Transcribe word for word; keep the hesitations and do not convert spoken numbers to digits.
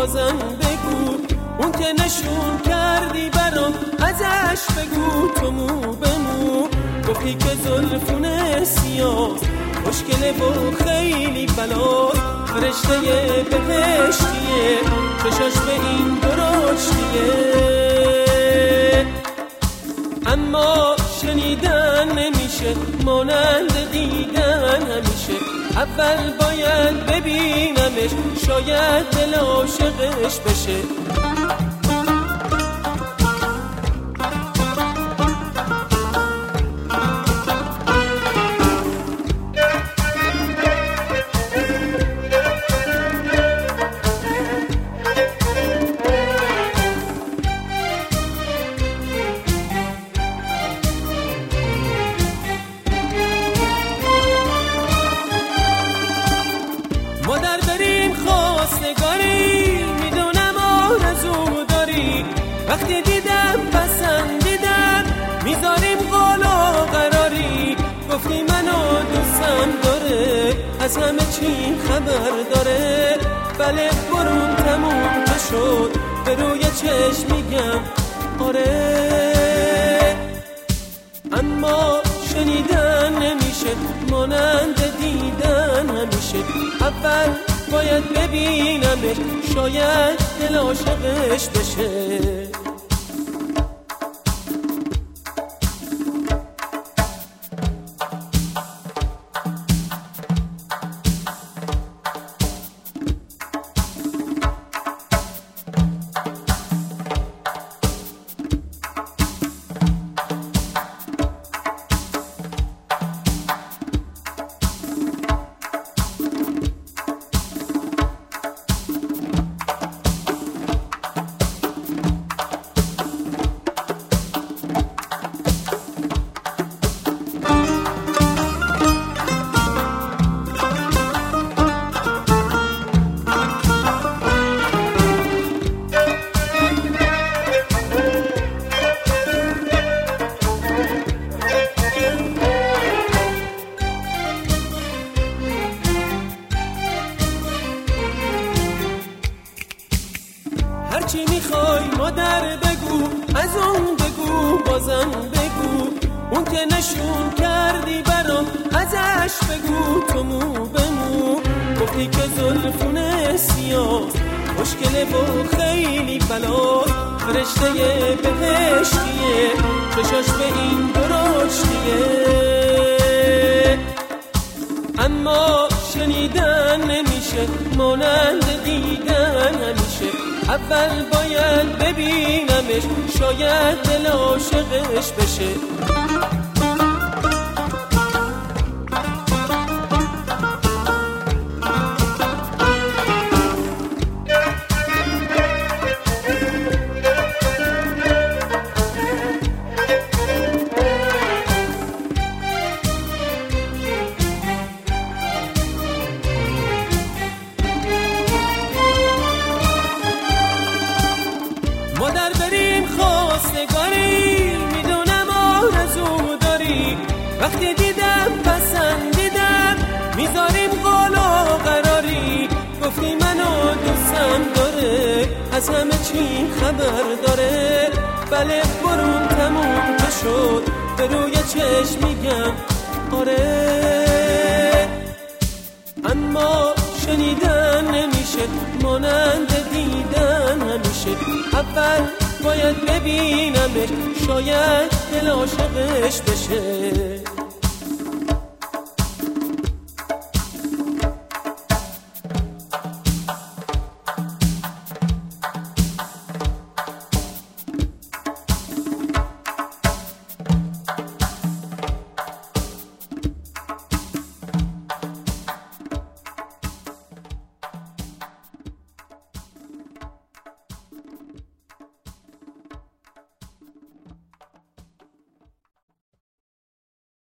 بازم بگو، اون که نشون کردی برام ازش بگو. تو مو به مو گفتی که زلفونه سیاه مشکله و خیلی بلاست، فرشته بهشتیه چشاش به این درشتیه. اما شنیدن نمیشه مانند دیدن همیشه، اول باید ببینمش شاید دل عاشقش بشه. مادر بریم خواستگاری، میدونم آرزو داری، وقتی دیدم پسندیدم میذاریم قول و قراری. گفتی منو دوستم داره از همه چی خبر داره، بله برون تموم شد به روی چشم میگم آره. اما شنیدن نمیشه مانند دیدن همیشه، اول باید ببینمش شاید دل عاشقش بشه. هرچی میخوای مادر بگو، از اون بگو بازم بگو، اون که نشون کردی برام ازش بگو. تو مو به مو گفتی که زلفونه سیاه مشکله و خیلی بلاست، فرشته بهشتیه چشاش به این درشتیه. اما شنیدن نمیشه مانند دیدن همیشه، اول باید ببینمش شاید دل عاشقش بشه. مادر بریم خواستگاری، میدونم آرزو داری، وقتی دیدم پسندیدم میذاریم قول و قراری. گفتی منو دوستم داره از همه چی خبر داره، بله برون تموم شد به روی چشم میگم آره. اما شنیدن نمیشه مانند دیدن همیشه، اول باید ببینمش شاید دل عاشقش بشه.